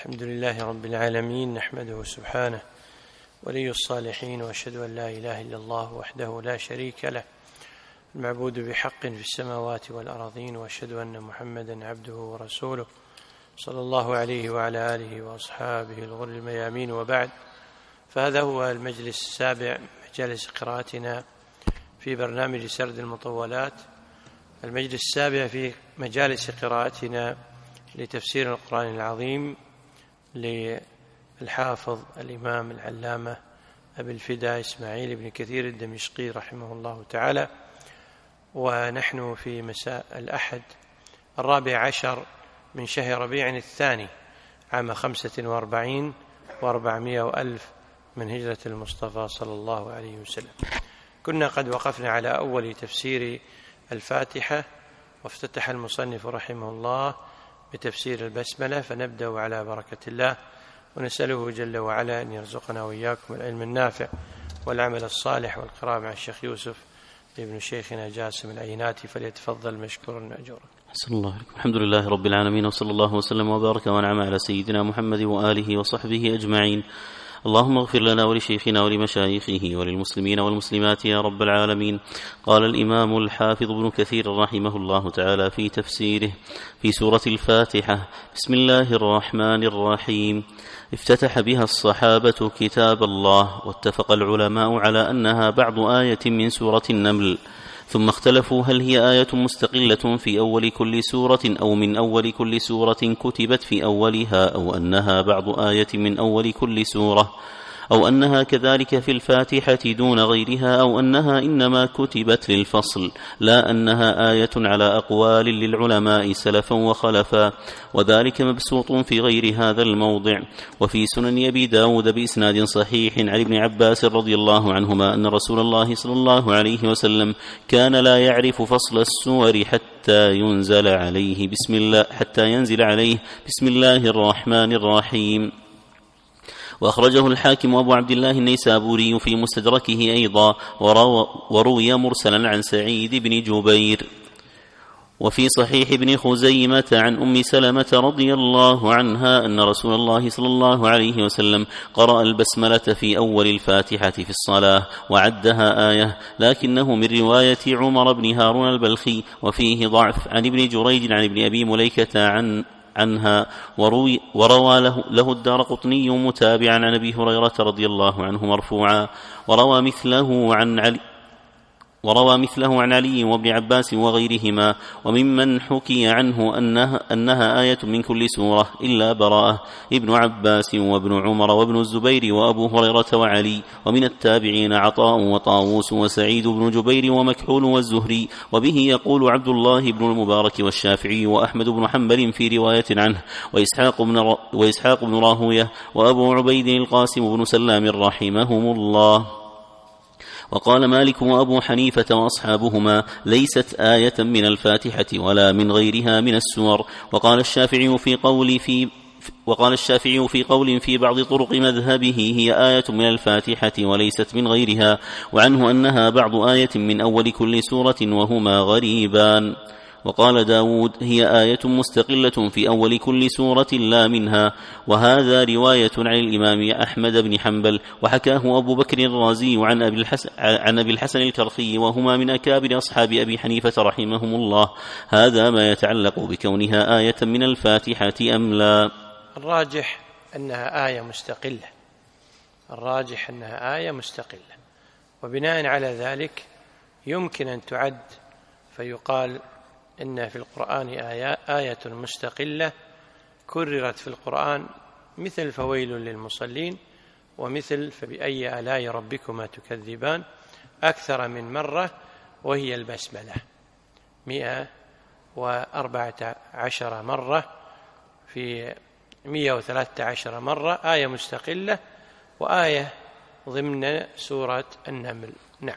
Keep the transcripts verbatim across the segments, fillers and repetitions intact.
الحمد لله رب العالمين، نحمده سبحانه ولي الصالحين، وأشهد أن لا إله إلا الله وحده لا شريك له المعبود بحق في السماوات والأراضين، وأشهد أن محمدا عبده ورسوله صلى الله عليه وعلى آله وأصحابه الغر الميامين، وبعد. فهذا هو المجلس السابع من مجالس قراءتنا في برنامج سرد المطولات، المجلس السابع في مجالس قراءتنا لتفسير القرآن العظيم للحافظ الإمام العلامة أبي الفداء إسماعيل بن كثير الدمشقي رحمه الله تعالى. ونحن في مساء الأحد الرابع عشر من شهر ربيع الثاني عام خمسة وأربعين وأربعمائة وألف من هجرة المصطفى صلى الله عليه وسلم. كنا قد وقفنا على أول تفسير الفاتحة، وافتتح المصنف رحمه الله بتفسير البسملة، فنبدأ على بركة الله، ونسأله جل وعلا أن يرزقنا وإياكم العلم النافع والعمل الصالح والقراءة مع الشيخ يوسف ابن شيخنا جاسم العيناتي، فليتفضل مشكورا مأجورا. حسن الله عليكم. الحمد لله رب العالمين، وصلى الله وسلم وبارك وانعم على سيدنا محمد وآله وصحبه أجمعين. اللهم اغفر لنا ولشيخنا ولمشايخه وللمسلمين والمسلمات يا رب العالمين. قال الإمام الحافظ ابن كثير رحمه الله تعالى في تفسيره في سورة الفاتحة: بسم الله الرحمن الرحيم. افتتح بها الصحابة كتاب الله، واتفق العلماء على أنها بعض آية من سورة النمل، ثم اختلفوا هل هي آية مستقلة في أول كل سورة أو من أول كل سورة كتبت في أولها، أو أنها بعض آية من أول كل سورة، أو أنها كذلك في الفاتحة دون غيرها، أو أنها إنما كتبت للفصل، لا أنها آية على أقوال للعلماء سلفا وخلفا، وذلك مبسوط في غير هذا الموضع. وفي سنن أبي داود بإسناد صحيح عن ابن عباس رضي الله عنهما أن رسول الله صلى الله عليه وسلم كان لا يعرف فصل السور حتى ينزل عليه بسم الله حتى ينزل عليه بسم الله الرحمن الرحيم. وأخرجه الحاكم أبو عبد الله النيسابوري في مستدركه أيضا، وروي مرسلا عن سعيد بن جبير. وفي صحيح ابن خزيمة عن أم سلمة رضي الله عنها أن رسول الله صلى الله عليه وسلم قرأ البسملة في أول الفاتحة في الصلاة وعدها آية، لكنه من رواية عمر بن هارون البلخي، وفيه ضعف عن ابن جريج عن ابن أبي مليكة عن عنها، وروي وروى له, له الدارقطني متابعا عن أبي هريرة رضي الله عنه مرفوعا، وروى مثله عن علي وروى مثله عن علي وابن عباس وغيرهما. وممن حكي عنه أنها, أنها آية من كل سورة إلا براءة ابن عباس وابن عمر وابن الزبير وأبو هريرة وعلي. ومن التابعين عطاء وطاووس وسعيد بن جبير ومكحول والزهري. وبه يقول عبد الله بن المبارك والشافعي وأحمد بن حنبل في رواية عنه، وإسحاق بن, وإسحاق بن راهوية وأبو عبيد القاسم بن سلام رحمهم الله. وقال مالك وأبو حنيفة وأصحابهما: ليست آية من الفاتحة ولا من غيرها من السور. وقال الشافعي في قول في وقال الشافعي في قول في بعض طرق مذهبه: هي آية من الفاتحة وليست من غيرها، وعنه أنها بعض آية من أول كل سورة، وهما غريبان. وقال داود: هي آية مستقلة في أول كل سورة لا منها. وهذا رواية عن الإمام أحمد بن حنبل، وحكاه أبو بكر الرازي عن أبي الحسن, عن أبي الحسن الكرخي، وهما من أكابر أصحاب أبي حنيفة رحمهم الله. هذا ما يتعلق بكونها آية من الفاتحة أم لا. الراجح أنها آية مستقلة الراجح أنها آية مستقلة وبناء على ذلك يمكن أن تعد فيقال إن في القرآن آية, آية مستقلة كررت في القرآن، مثل فويل للمصلين، ومثل فبأي آلاء ربكما تكذبان، أكثر من مرة، وهي البسملة مئة وأربعة عشر مرة في مئة وثلاثة عشر مرة، آية مستقلة وآية ضمن سورة النمل. نعم.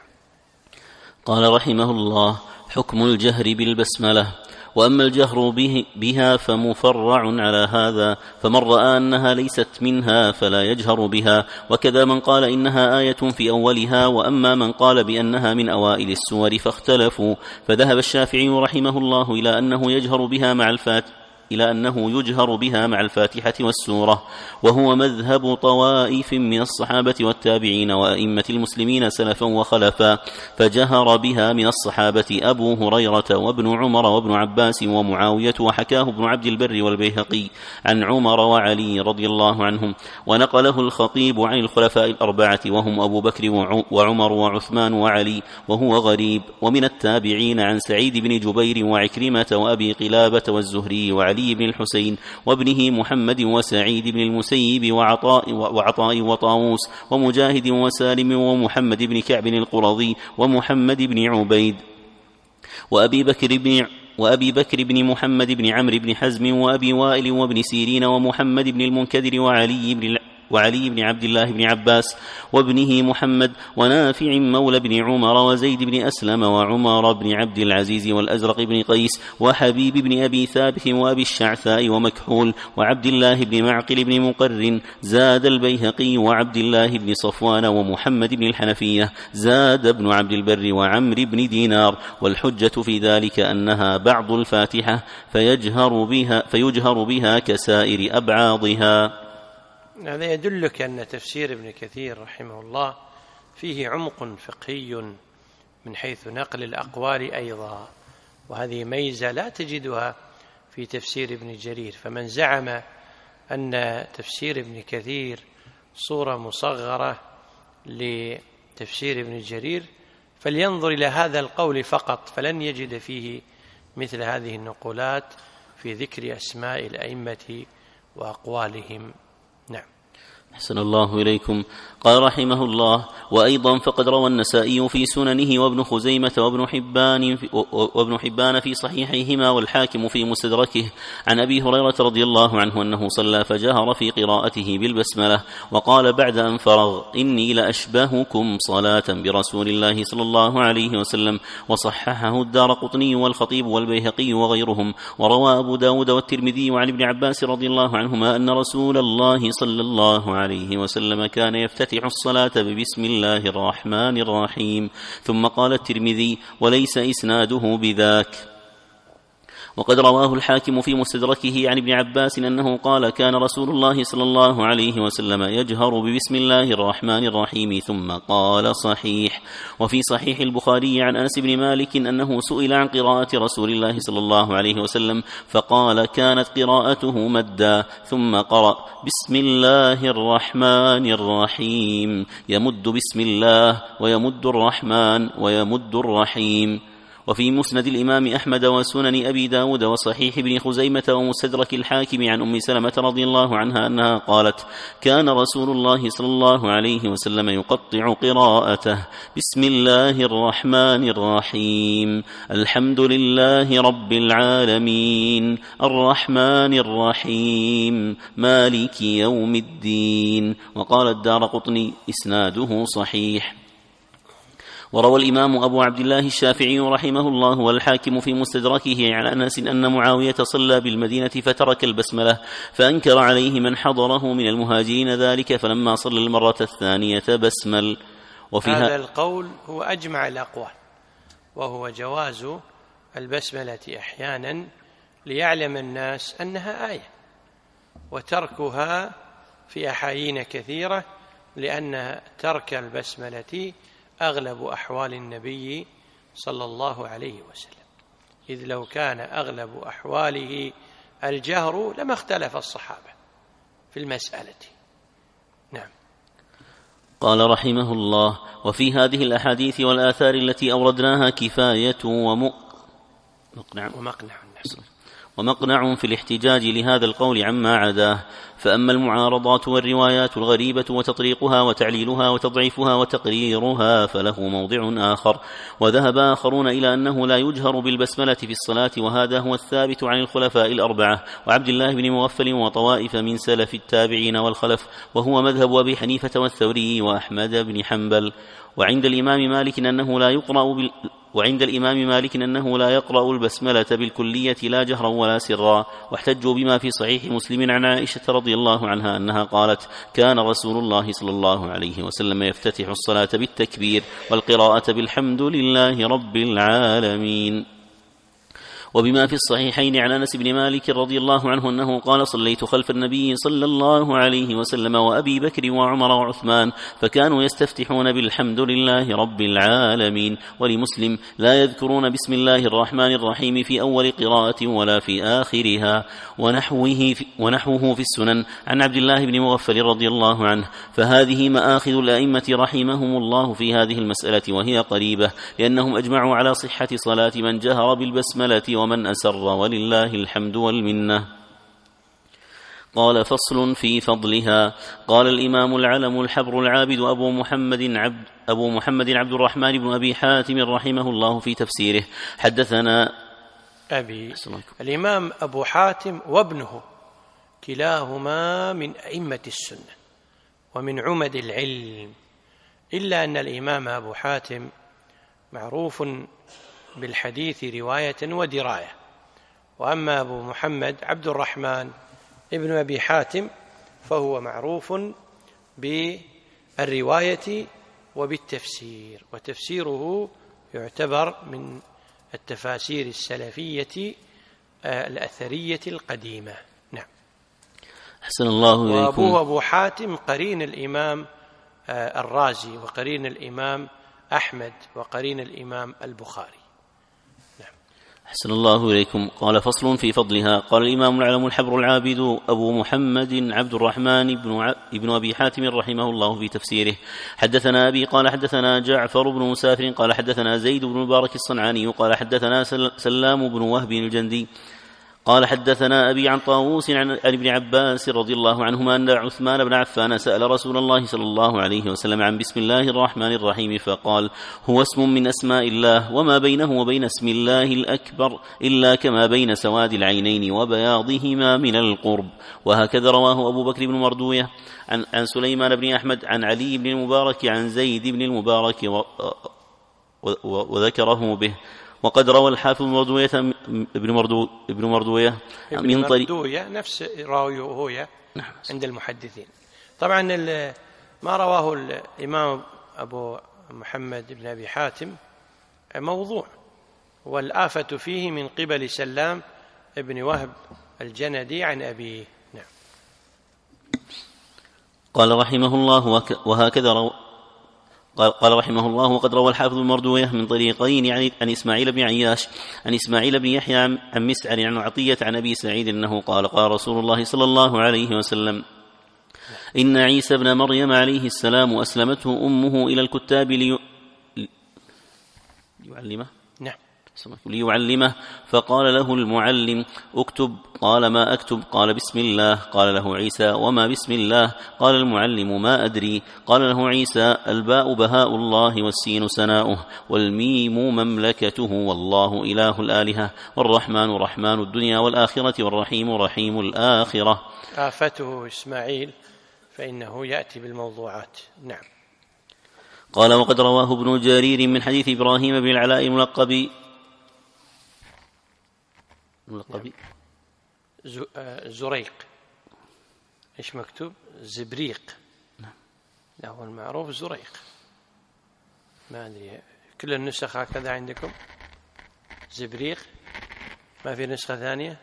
قال رحمه الله: حكم الجهر بالبسملة. وأما الجهر به بها فمفرع على هذا، فمن رأى أنها ليست منها فلا يجهر بها، وكذا من قال إنها آية في أولها. وأما من قال بأنها من أوائل السور فاختلفوا، فذهب الشافعي رحمه الله إلى أنه يجهر بها مع الفاتحة إلى أنه يجهر بها مع الفاتحة والسورة، وهو مذهب طوائف من الصحابة والتابعين وأئمة المسلمين سلفا وخلفا، فجهر بها من الصحابة أبو هريرة وابن عمر وابن عباس ومعاوية، وحكاه ابن عبد البر والبيهقي عن عمر وعلي رضي الله عنهم، ونقله الخطيب عن الخلفاء الأربعة وهم أبو بكر وعمر وعثمان وعلي، وهو غريب. ومن التابعين عن سعيد بن جبير وعكرمة وأبي قلابة والزهري وعلي بن الحسين وابنه محمد وسعيد بن المسيب وعطاء وعطاء وطاووس ومجاهد وسالم ومحمد بن كعب القرظي ومحمد بن عبيد وأبي بكر بن وأبي بكر بن محمد بن عمرو بن حزم وأبي وائل وابن سيرين ومحمد بن المنكدر وعلي بن وعلي بن عبد الله بن عباس وابنه محمد ونافع مولى بن عمر وزيد بن أسلم وعمر بن عبد العزيز والأزرق بن قيس وحبيب بن أبي ثابت وأبي الشعثاء ومكحول وعبد الله بن معقل بن مقرن. زاد البيهقي وعبد الله بن صفوان ومحمد بن الحنفية. زاد ابن عبد البر وعمر بن دينار. والحجة في ذلك أنها بعض الفاتحة فيجهر بها, فيجهر بها كسائر أبعاضها. هذا يدلك أن تفسير ابن كثير رحمه الله فيه عمق فقهي من حيث نقل الأقوال أيضا، وهذه ميزة لا تجدها في تفسير ابن جرير. فمن زعم أن تفسير ابن كثير صورة مصغرة لتفسير ابن جرير فلينظر إلى هذا القول فقط، فلن يجد فيه مثل هذه النقولات في ذكر أسماء الأئمة وأقوالهم. نعم. أحسن الله إليكم. قال رحمه الله: وأيضا فقد روى النسائي في سننه وابن خزيمة وابن حبان في, وابن حبان في صحيحيهما والحاكم في مستدركه عن أبي هريرة رضي الله عنه أنه صلى فجهر في قراءته بالبسملة وقال بعد أن فرغ: إني لأشبهكم صلاة برسول الله صلى الله عليه وسلم. وصححه الدارقطني والخطيب والبيهقي وغيرهم. وروى أبو داود والترمذي عن ابن عباس رضي الله عنهما أن رسول الله صلى الله عليه وسلم كان يفتتح الصلاة ببسم الله الرحمن الرحيم. ثم قال الترمذي: وليس إسناده بذاك. وقد رواه الحاكم في مستدركه عن ابن عباس أنه قال: كان رسول الله صلى الله عليه وسلم يجهر ببسم الله الرحمن الرحيم. ثم قال: صحيح. وفي صحيح البخاري عن أنس بن مالك أنه سئل عن قراءة رسول الله صلى الله عليه وسلم فقال: كانت قراءته مدا، ثم قرأ: بسم الله الرحمن الرحيم، يمد بسم الله ويمد الرحمن ويمد الرحيم. وفي مسند الإمام أحمد وسنن أبي داود وصحيح ابن خزيمة ومستدرك الحاكم عن أم سلمة رضي الله عنها أنها قالت: كان رسول الله صلى الله عليه وسلم يقطع قراءته: بسم الله الرحمن الرحيم، الحمد لله رب العالمين، الرحمن الرحيم، مالك يوم الدين. وقال الدارقطني: إسناده صحيح. وروى الإمام أبو عبد الله الشافعي رحمه الله والحاكم في مستدركه عن أنس أن معاوية صلى بالمدينة فترك البسملة، فأنكر عليه من حضره من المهاجرين ذلك، فلما صلى المرة الثانية بسمل. وفي هذا القول هو أجمع الأقوال، وهو جواز البسملة أحيانا ليعلم الناس أنها آية، وتركها في أحايين كثيرة، لأن ترك البسملة أغلب أحوال النبي صلى الله عليه وسلم، إذ لو كان أغلب أحواله الجهر لما اختلف الصحابة في المسألة. نعم. قال رحمه الله: وفي هذه الأحاديث والآثار التي أوردناها كفاية ومقنع ومقنع ومقنع في الاحتجاج لهذا القول عما عداه. فأما المعارضات والروايات الغريبة وتطريقها وتعليلها وتضعيفها وتقريرها فله موضع آخر. وذهب آخرون إلى أنه لا يجهر بالبسملة في الصلاة، وهذا هو الثابت عن الخلفاء الأربعة وعبد الله بن مغفل وطوائف من سلف التابعين والخلف، وهو مذهب أبي حنيفة والثوري وأحمد بن حنبل. وعند الإمام مالك أنه لا يقرأ بال وعند الإمام مالك أنه لا يقرأ البسملة بالكلية لا جهرا ولا سرا. واحتجوا بما في صحيح مسلم عن عائشة رضي الله عنها أنها قالت: كان رسول الله صلى الله عليه وسلم يفتتح الصلاة بالتكبير والقراءة بالحمد لله رب العالمين. وبما في الصحيحين عن أنس بن مالك رضي الله عنه أنه قال: صليت خلف النبي صلى الله عليه وسلم وأبي بكر وعمر وعثمان فكانوا يستفتحون بالحمد لله رب العالمين. ولمسلم: لا يذكرون بسم الله الرحمن الرحيم في أول قراءة ولا في آخرها. ونحوه في, ونحوه في السنن عن عبد الله بن مغفل رضي الله عنه. فهذه مآخذ الأئمة رحمهم الله في هذه المسألة، وهي قريبة، لأنهم أجمعوا على صحة صلاة من جهر بالبسملة ومن أسر، ولله الحمد والمنة. قال: فصل في فضلها. قال الإمام العلم الحبر العابد أبو محمد عبد أبو محمد عبد الرحمن بن أبي حاتم رحمه الله في تفسيره: حدثنا أبي الإمام أبو حاتم وابنه كلاهما من أئمة السنة ومن عمد العلم، إلا أن الإمام أبو حاتم معروف بالحديث رواية ودراية، وأما أبو محمد عبد الرحمن ابن أبي حاتم فهو معروف بالرواية وبالتفسير، وتفسيره يعتبر من التفاسير السلفية الأثرية القديمة. نعم. أحسن الله إليكم. وأبوه أبو حاتم قرين الإمام الرازي وقرين الإمام أحمد وقرين الإمام البخاري. نعم. أحسن الله إليكم. قال: فصل في فضلها. قال الإمام العلم الحبر العابد أبو محمد عبد الرحمن بن, ع... بن أبي حاتم رحمه الله في تفسيره: حدثنا أبي قال حدثنا جعفر بن مسافر قال حدثنا زيد بن مبارك الصنعاني قال حدثنا سلام بن وهب الجندي قال حدثنا أبي عن طاووس عن ابن عباس رضي الله عنهما أن عثمان بن عفان سأل رسول الله صلى الله عليه وسلم عن بسم الله الرحمن الرحيم فقال: هو اسم من أسماء الله، وما بينه وبين اسم الله الأكبر إلا كما بين سواد العينين وبياضهما من القرب. وهكذا رواه أبو بكر بن مردوية عن, عن سليمان بن أحمد عن علي بن المبارك عن زيد بن المبارك و وذكره به. وقد روى الحافظ مردوية ابن مردو ابن مردوية من طريق مردوية نفس راويه هو عند المحدثين. طبعا ما رواه الإمام أبو محمد بن أبي حاتم موضوع، والآفة فيه من قبل سلام ابن وهب الجندي عن أبيه. نعم. قال رحمه الله: وهكذا روى قال رحمه الله: وقد روى الحافظ المردوية من طريقين يعني عن إسماعيل بن عياش عن إسماعيل بن يحيى عن مسعر عن عطية عن أبي سعيد أنه قال: قال رسول الله صلى الله عليه وسلم: إن عيسى بن مريم عليه السلام أسلمته أمه إلى الكتاب لي... ليعلمه نعم ليعلمه فقال له المعلم: اكتب. قال: ما أكتب؟ قال: بسم الله. قال له عيسى: وما بسم الله؟ قال المعلم: ما أدري. قال له عيسى: الباء بهاء الله والسين سناؤه والميم مملكته والله إله الآلهة والرحمن رحمن الدنيا والآخرة والرحيم رحيم الآخرة. آفته إسماعيل فإنه يأتي بالموضوعات. نعم. قال: وقد رواه ابن جرير من حديث إبراهيم بن العلاء الملقب نعم. زريق. إيش مكتوب؟ زبريق. نعم. لا، هو المعروف زريق. ما أدري كل النسخ هكذا عندكم زبريق، ما في نسخة ثانية؟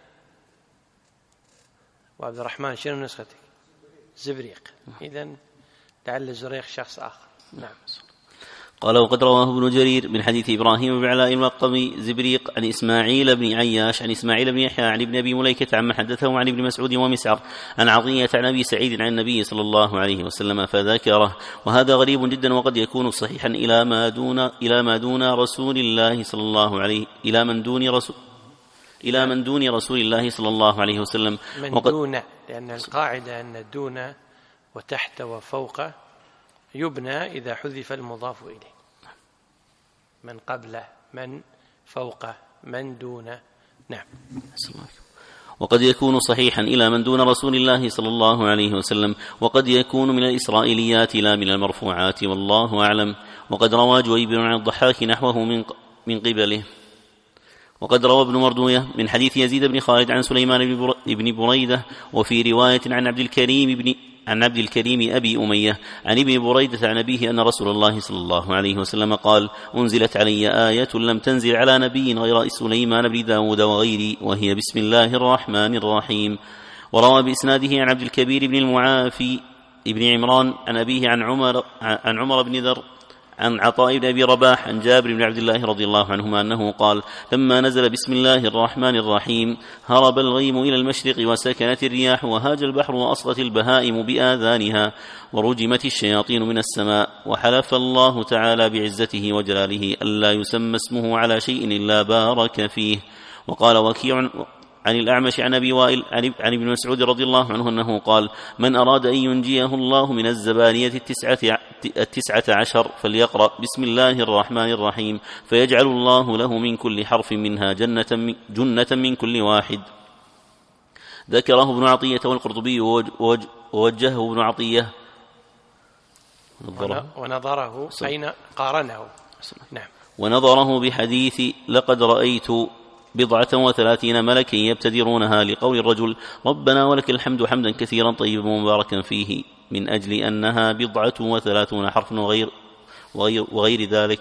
وعبد الرحمن شنو نسختك؟ زبريق. إذن لعل زريق شخص آخر. نعم. قال: وقد رواه ابن جرير من حديث إبراهيم بن علاء الملقب زبريق عن إسماعيل بن عياش عن إسماعيل بن يحيى عن ابن أبي مليكة عن حدثه عن ابن مسعود ومسعر عن عطية عن أبي سعيد عن النبي صلى الله عليه وسلم فذكره. وهذا غريب جدا، وقد يكون صحيحا إلى ما دون إلى ما دون رسول الله صلى الله عليه إلى من دون رسول إلى من دون رسول الله صلى الله عليه وسلم. من دون، لأن القاعدة أن دون وتحت وفوق يبنى إذا حذف المضاف إليه، من قبله، من فوقه، من دونه. نعم. وقد يكون صحيحا إلى من دون رسول الله صلى الله عليه وسلم، وقد يكون من الإسرائيليات لا من المرفوعات، والله أعلم. وقد روى جويبر عن الضحاك نحوه من من قبله. وقد روى ابن مردوية من حديث يزيد بن خالد عن سليمان بن بريدة، وفي رواية عن عبد الكريم بن عن عبد الكريم أبي أمية عن ابن بريدة عن أبيه أن رسول الله صلى الله عليه وسلم قال: أنزلت علي آية لم تنزل على نبي غير سليمان بن داود وغيري، وهي بسم الله الرحمن الرحيم. وروى بإسناده عن عبد الكبير بن المعافي ابن عمران عن أبيه عن عمر, عن عمر بن ذر عن عطاء بن أبي رباح عن جابر بن عبد الله رضي الله عنهما أنه قال: لما نزل بسم الله الرحمن الرحيم هرب الغيم إلى المشرق وسكنت الرياح وهاج البحر وأصغت البهائم بآذانها ورجمت الشياطين من السماء، وحلف الله تعالى بعزته وجلاله ألا يسمى اسمه على شيء إلا بارك فيه. وقال وكيع عن الأعمش عن أبي وائل عن ابن مسعود رضي الله عنه أنه قال: من أراد أن ينجيه الله من الزبانية التسعة, التسعة عشر فليقرأ بسم الله الرحمن الرحيم فيجعل الله له من كل حرف منها جنة من, جنة من كل واحد. ذكره ابن عطية والقرطبي ووجهه ابن عطية ونظره أين قارنه نعم ونظره بحديث لقد رأيت بضعة وثلاثين ملكا يبتدرونها لقول الرجل: ربنا ولك الحمد حمدا كثيرا طيبا مباركا فيه، من أجل أنها بضعة وثلاثون حرفا وغير, وغير, وغير ذلك.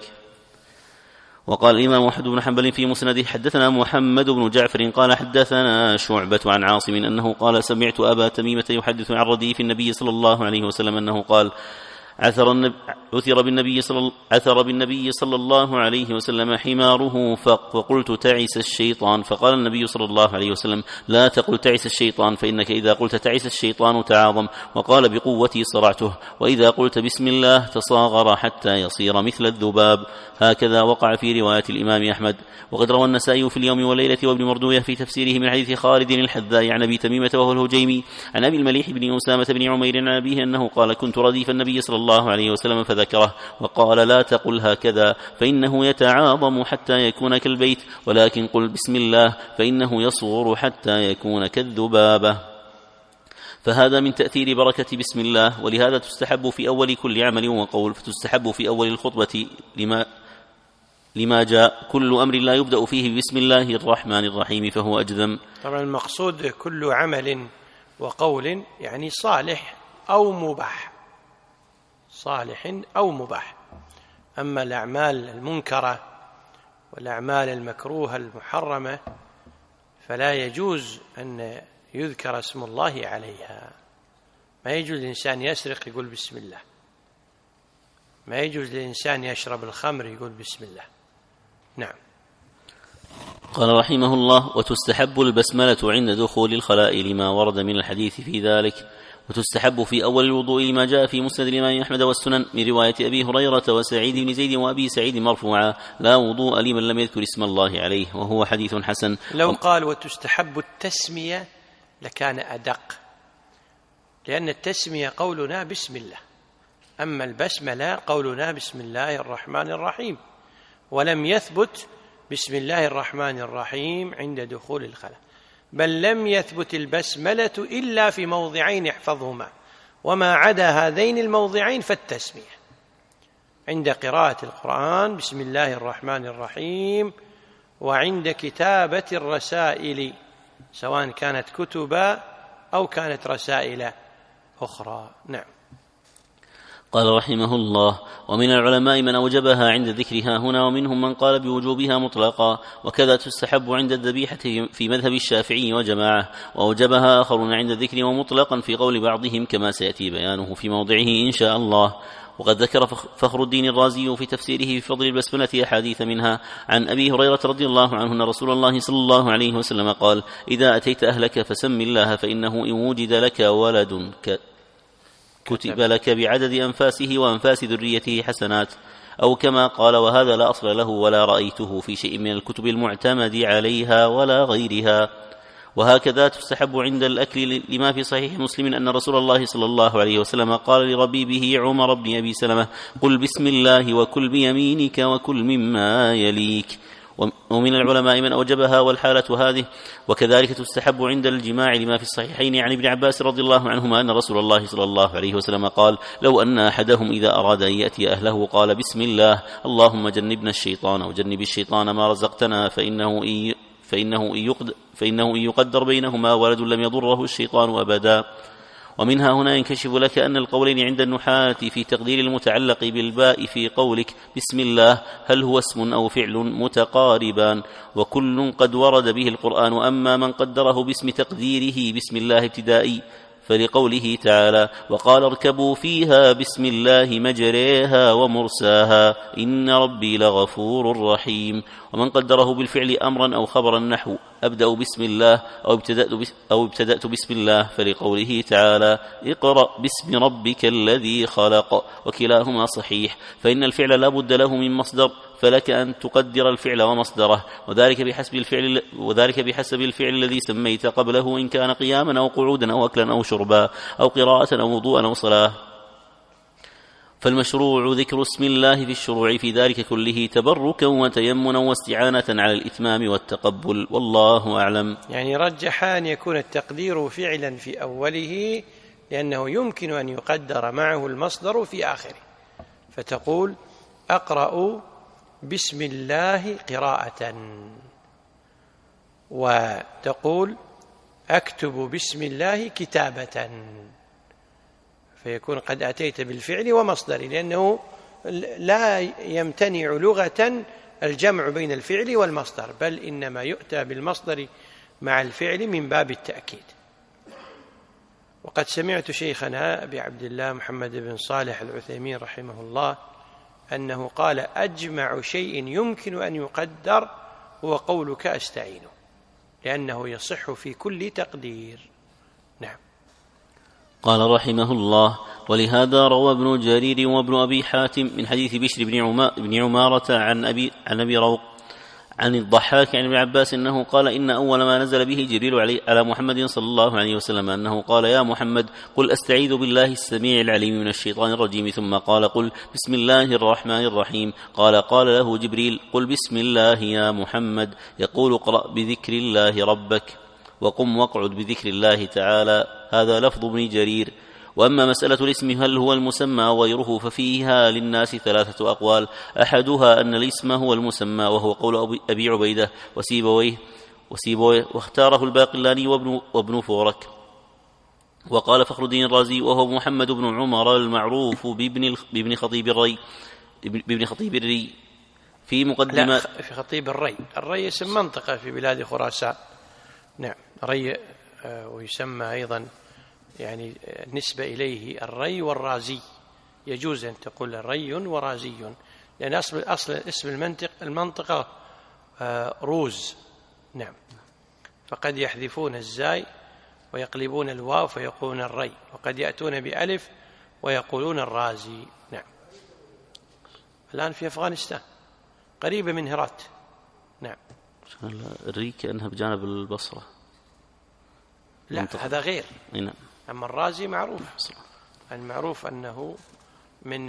وقال الإمام أحمد بن حنبل في مسنده: حدثنا محمد بن جعفر قال حدثنا شعبة عن عاصم أنه قال: سمعت أبا تميمة يحدث عن رديف النبي صلى الله عليه وسلم أنه قال: عثر, النب... عثر, بالنبي صلى... عثر بالنبي صلى الله عليه وسلم حماره فقلت تعس الشيطان، فقال النبي صلى الله عليه وسلم: لا تقل تعس الشيطان، فإنك إذا قلت تعس الشيطان تعاظم، وقال بقوتي صرعته، وإذا قلت بسم الله تصاغر حتى يصير مثل الذباب. هكذا وقع في رواية الإمام أحمد. وقد روى النسائي في اليوم والليلة وابن مردوية في تفسيره من حديث خالد الحذاء عن أبي تميمة وهو الهجيمي عن أبي المليح بن أسامة بن عمير عن أبيه أنه قال: كنت رديف النبي صلى الله عليه وسلم فذكره وقال: لا تقل هكذا فإنه يتعاظم حتى يكون كالبيت، ولكن قل بسم الله فإنه يصور حتى يكون كالذبابة. فهذا من تأثير بركة بسم الله، ولهذا تستحب في أول كل عمل وقول، فتستحب في أول الخطبة لما لما جاء كل أمر لا يبدأ فيه بسم الله الرحمن الرحيم فهو أجذم. طبعا المقصود كل عمل وقول يعني صالح أو مباح، صالح أو مباح. أما الأعمال المنكرة والأعمال المكروهة المحرمة فلا يجوز أن يذكر اسم الله عليها. ما يجوز للإنسان يسرق يقول بسم الله، ما يجوز للإنسان يشرب الخمر يقول بسم الله. نعم. قال رحمه الله: وتستحب البسملة عند دخول الخلاء لما ورد من الحديث في ذلك، وتستحب في أول الوضوء لما جاء في مسند الإمام أحمد والسنن من رواية أبي هريرة وسعيد بن زيد وأبي سعيد مرفوعا: لا وضوء لمن لم يذكر اسم الله عليه، وهو حديث حسن. لو قال وتستحب التسمية لكان أدق، لأن التسمية قولنا بسم الله، أما البسملة قولنا بسم الله الرحمن الرحيم، ولم يثبت بسم الله الرحمن الرحيم عند دخول الخلاء، بل لم يثبت البسملة إلا في موضعين احفظهما، وما عدا هذين الموضعين فالتسمية عند قراءة القرآن بسم الله الرحمن الرحيم، وعند كتابة الرسائل سواء كانت كتبا أو كانت رسائل أخرى. نعم. قال رحمه الله: ومن العلماء من أوجبها عند ذكرها هنا، ومنهم من قال بوجوبها مطلقا، وكذا تستحب عند الذبيحة في مذهب الشافعي وجماعة، وأوجبها آخرون عند الذكر ومطلقا في قول بعضهم كما سيأتي بيانه في موضعه إن شاء الله. وقد ذكر فخر الدين الرازي في تفسيره في فضل البسملة أحاديث منها عن أبي هريرة رضي الله عنه أن رسول الله صلى الله عليه وسلم قال: إذا أتيت أهلك فسم الله، فإنه إن وجد لك ولد كتب لك بعدد أنفاسه وأنفاس ذريته حسنات، أو كما قال، وهذا لا أصل له ولا رأيته في شيء من الكتب المعتمد عليها ولا غيرها. وهكذا تستحب عند الأكل لما في صحيح مسلم أن رسول الله صلى الله عليه وسلم قال لربيبه عمر بن أبي سلمة: قل بسم الله وكل بيمينك وكل مما يليك. ومن العلماء من أوجبها والحالة هذه. وكذلك تستحب عند الجماع لما في الصحيحين عن ابن عباس رضي الله عنهما أن رسول الله صلى الله عليه وسلم قال: لو أن أحدهم إذا أراد أن يأتي أهله قال بسم الله اللهم جنبنا الشيطان وجنب الشيطان ما رزقتنا، فإنه إن فإنه إن يقدر, فإنه إن يقدر بينهما ولد لم يضره الشيطان أبدا. ومنها هنا ينكشف لك أن القولين عند النحاة في تقدير المتعلق بالباء في قولك بسم الله هل هو اسم أو فعل متقاربان، وكل قد ورد به القرآن. أما من قدره باسم تقديره بسم الله ابتدائي فلقوله تعالى وقال اركبوا فيها بسم الله مجريها ومرساها إن ربي لغفور رحيم. ومن قدره بالفعل أمرا أو خبرا نحو أبدأ بسم الله أو ابتدأت, بس أو ابتدأت بسم الله فلقوله تعالى اقرأ باسم ربك الذي خلق، وكلاهما صحيح، فإن الفعل لا بد له من مصدر، فلك أن تقدر الفعل ومصدره، وذلك بحسب الفعل وذلك بحسب الفعل الذي سميت قبله، إن كان قياما أو قعودا أو أكلا أو شربا أو قراءة أو وضوءا أو صلاة. فالمشروع ذكر اسم الله في الشروع في ذلك كله تبركا وتيمنا واستعانة على الإتمام والتقبل، والله أعلم. يعني رجح أن يكون التقدير فعلا في أوله، لأنه يمكن أن يقدر معه المصدر في آخره، فتقول أقرأ بسم الله قراءة، وتقول أكتب بسم الله كتابة، فيكون قد أتيت بالفعل ومصدر، لأنه لا يمتنع لغة الجمع بين الفعل والمصدر، بل إنما يؤتى بالمصدر مع الفعل من باب التأكيد. وقد سمعت شيخنا أبي عبد الله محمد بن صالح العثيمين رحمه الله أنه قال أجمع شيء يمكن أن يقدر هو قولك أستعين، لأنه يصح في كل تقدير. نعم. قال رحمه الله ولهذا روى ابن جرير وابن أبي حاتم من حديث بشر بن عمارة عن أبي, عن أبي روق عن الضحاك عن ابن عباس أنه قال إن أول ما نزل به جبريل على محمد صلى الله عليه وسلم أنه قال يا محمد قل أستعيذ بالله السميع العليم من الشيطان الرجيم، ثم قال قل بسم الله الرحمن الرحيم. قال قال له جبريل قل بسم الله يا محمد، يقول اقرأ بذكر الله ربك وقم واقعد بذكر الله تعالى. هذا لفظ ابن جرير. وأما مسألة الاسم هل هو المسمى وغيره ففيها للناس ثلاثة أقوال، أحدها أن الاسم هو المسمى وهو قول أبي عبيدة وسيبويه, وسيبويه واختاره الباقلاني وابن, وابن فورك. وقال فخر الدين الرازي وهو محمد بن عمر المعروف بابن, بابن خطيب الري بابن خطيب الري في مقدمة في خطيب الري. الري اسم منطقة في بلاد خراسان. نعم. ري ويسمى أيضا يعني نسبة إليه الري والرازي، يجوز أن تقول ري ورازي، لأن أصل أصل اسم المنطق المنطقة روز. نعم. فقد يحذفون الزاي ويقلبون الواو فيقولون الري، وقد يأتون بألف ويقولون الرازي. نعم. الآن في أفغانستان قريبة من هرات. نعم. الري كأنها بجانب البصرة. لا منطقة. هذا غير. نعم. أما الرازي معروف، المعروف أنه من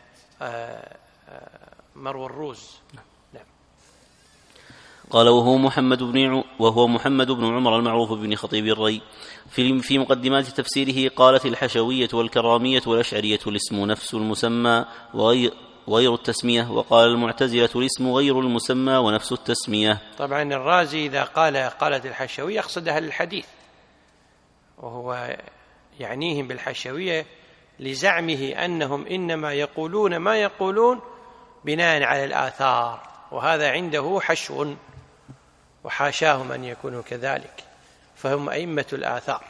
مرو الروز. نعم. قال وهو محمد بن وهو محمد بن عمر المعروف بن خطيب الري. في في مقدمات تفسيره قالت الحشوية والكرامية والأشعرية الاسم نفس المسمى وغير غير التسمية، وقال المعتزلة الاسم غير المسمى ونفس التسمية. طبعا الرازي إذا قال قالت الحشوية يقصد أهل الحديث، وهو يعنيهم بالحشوية لزعمه أنهم إنما يقولون ما يقولون بناء على الآثار، وهذا عنده حشو، وحاشاهم أن يكونوا كذلك، فهم أئمة الآثار.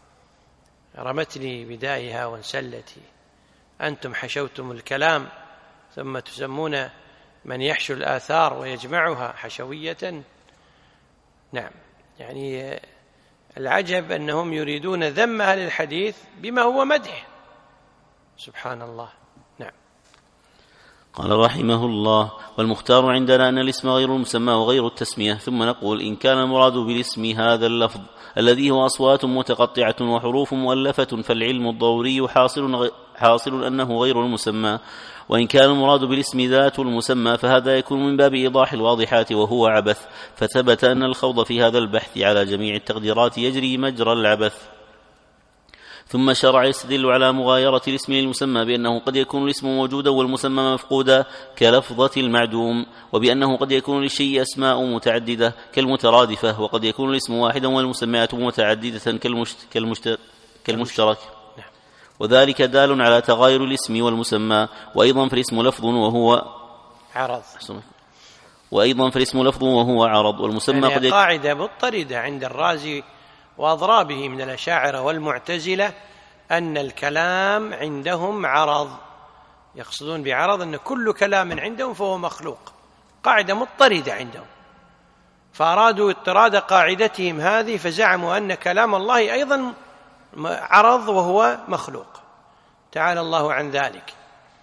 رمتني بدائها وانسلتي، أنتم حشوتم الكلام ثم تسمون من يحشو الآثار ويجمعها حشوية. نعم. يعني العجب أنهم يريدون ذم أهل الحديث بما هو مدح، سبحان الله. نعم. قال رحمه الله والمختار عندنا أن الاسم غير المسمى وغير التسمية. ثم نقول إن كان المراد بالاسم هذا اللفظ الذي هو أصوات متقطعة وحروف مؤلفة فالعلم الضروري حاصل, حاصل أنه غير المسمى، وإن كان المراد بالاسم ذات المسمى فهذا يكون من باب إيضاح الواضحات وهو عبث. فثبت أن الخوض في هذا البحث على جميع التقديرات يجري مجرى العبث. ثم شرع يستدل على مغايرة الاسم للمسمى بأنه قد يكون الاسم موجودا والمسمى مفقودا كلفظة المعدوم، وبأنه قد يكون للشيء أسماء متعددة كالمترادفة، وقد يكون الاسم واحدا والمسميات متعددة كالمشت... كالمشت... كالمشترك وذلك دال على تغاير الاسم والمسمى. وأيضا فالاسم لفظ وهو عرض وأيضا فالاسم لفظ وهو عرض والمسمى يعني قد قاعدة مضطردة عند الرازي وأضرابه من الأشاعرة والمعتزلة أن الكلام عندهم عرض، يقصدون بعرض أن كل كلام عندهم فهو مخلوق، قاعدة مضطردة عندهم، فأرادوا اضطراد قاعدتهم هذه فزعموا أن كلام الله أيضا عرض وهو مخلوق، تعالى الله عن ذلك.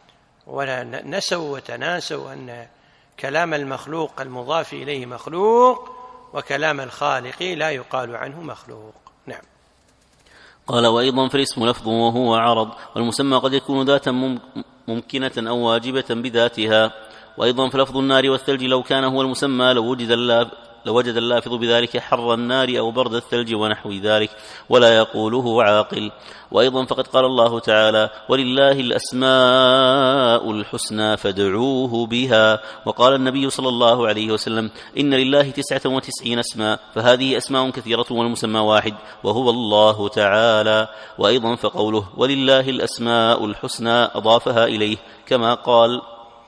ونسوا وتناسوا أن كلام المخلوق المضاف إليه مخلوق، وكلام الخالق لا يقال عنه مخلوق. نعم. قال وأيضا فالاسم لفظ وهو عرض والمسمى قد يكون ذاتا ممكنة أو واجبة بذاتها. وأيضا فلفظ النار والثلج لو كان هو المسمى لوجد لوجد اللافظ بذلك حر النار أو برد الثلج ونحو ذلك، ولا يقوله عاقل. وأيضا فقد قال الله تعالى ولله الأسماء الحسنى فادعوه بها. وقال النبي صلى الله عليه وسلم إن لله تسعة وتسعين اسما، فهذه أسماء كثيرة والمسمى واحد وهو الله تعالى. وأيضا فقوله ولله الأسماء الحسنى أضافها إليه كما قال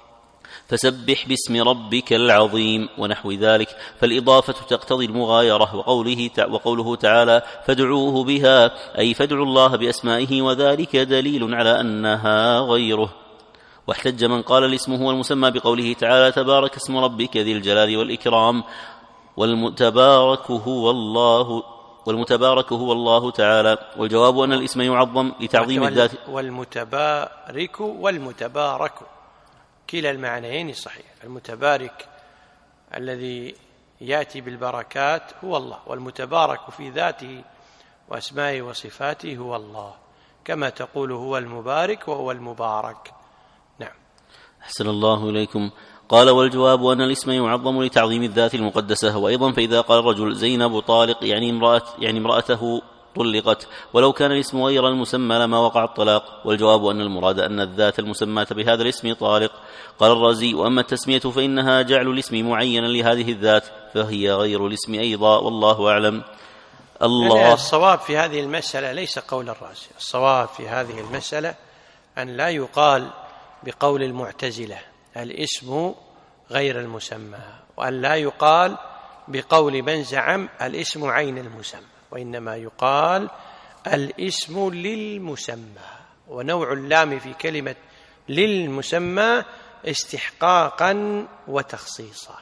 فسبح باسم ربك العظيم ونحو ذلك، فالإضافة تقتضي المغايرة. وقوله, وقوله تعالى فادعوه بها أي فادعوا الله بأسمائه، وذلك دليل على أنها غيره. واحتج من قال الاسم هو المسمى بقوله تعالى تبارك اسم ربك ذي الجلال والإكرام، والمتبارك هو الله والمتبارك هو الله تعالى. والجواب أن الاسم يعظم لتعظيم الذات. والمتبارك والمتبارك كلا المعنيين صحيح. المتبارك الذي يأتي بالبركات هو الله، والمتبارك في ذاته وأسمائه وصفاته هو الله، كما تقول هو المبارك وهو المبارك. نعم. أحسن الله إليكم. قال والجواب أن الاسم يعظم لتعظيم الذات المقدسة. وأيضا فإذا قال الرجل زينب طالق يعني, امرأة يعني امرأته طلقت، ولو كان الاسم غير المسمى لما وقع الطلاق. والجواب أن المراد أن الذات المسماة بهذا الاسم طالق. قال الرازي وأما التسمية فإنها جعل الاسم معينا لهذه الذات، فهي غير الاسم أيضا، والله أعلم. الله. الصواب في هذه المسألة ليس قول الرازي، الصواب في هذه المسألة أن لا يقال بقول المعتزلة الاسم غير المسمى، وأن لا يقال بقول من زعم الاسم عين المسمى، وإنما يقال الاسم للمسمى. ونوع اللام في كلمة للمسمى استحقاقا وتخصيصا.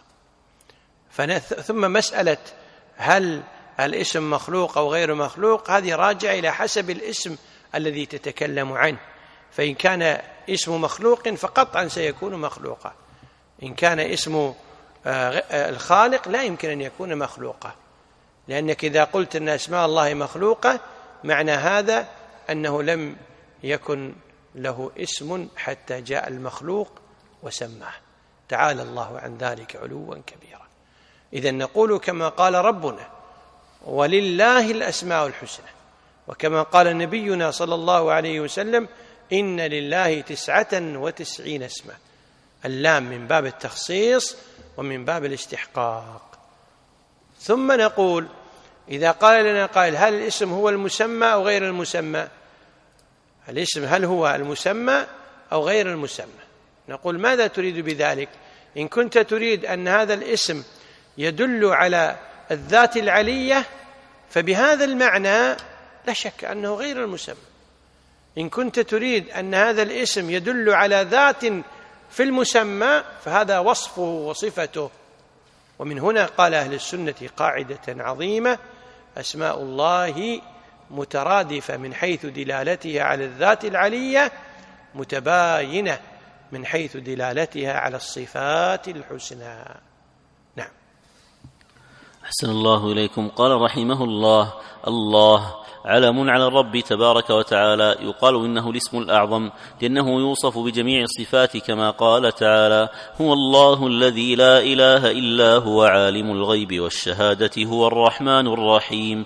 ثم مسألة هل الاسم مخلوق أو غير مخلوق هذه راجع إلى حسب الاسم الذي تتكلم عنه، فإن كان اسم مخلوق فقطعا سيكون مخلوقا، إن كان اسم الخالق لا يمكن أن يكون مخلوقا، لأنك إذا قلت أن أسماء الله مخلوقة معنى هذا أنه لم يكن له اسم حتى جاء المخلوق وسماه، تعالى الله عن ذلك علوا كبيرا. إذن نقول كما قال ربنا ولله الأسماء الحسنى، وكما قال نبينا صلى الله عليه وسلم إن لله تسعة وتسعين اسما. اللام من باب التخصيص ومن باب الاستحقاق. ثم نقول إذا قال لنا قائل هل الاسم هو المسمى أو غير المسمى؟ الاسم هل هو المسمى أو غير المسمى؟ نقول ماذا تريد بذلك؟ إن كنت تريد أن هذا الاسم يدل على الذات العلية فبهذا المعنى لا شك أنه غير المسمى. إن كنت تريد أن هذا الاسم يدل على ذات في المسمى فهذا وصفه وصفته. ومن هنا قال أهل السنة قاعدة عظيمة: أسماء الله مترادفة من حيث دلالتها على الذات العلية، متباينة من حيث دلالتها على الصفات الحسنى. نعم. أحسن الله إليكم. قال رحمه الله: الله علم على الرب تبارك وتعالى، يقال إنه الاسم الأعظم لأنه يوصف بجميع الصفات كما قال تعالى: هو الله الذي لا إله إلا هو عالم الغيب والشهادة هو الرحمن الرحيم.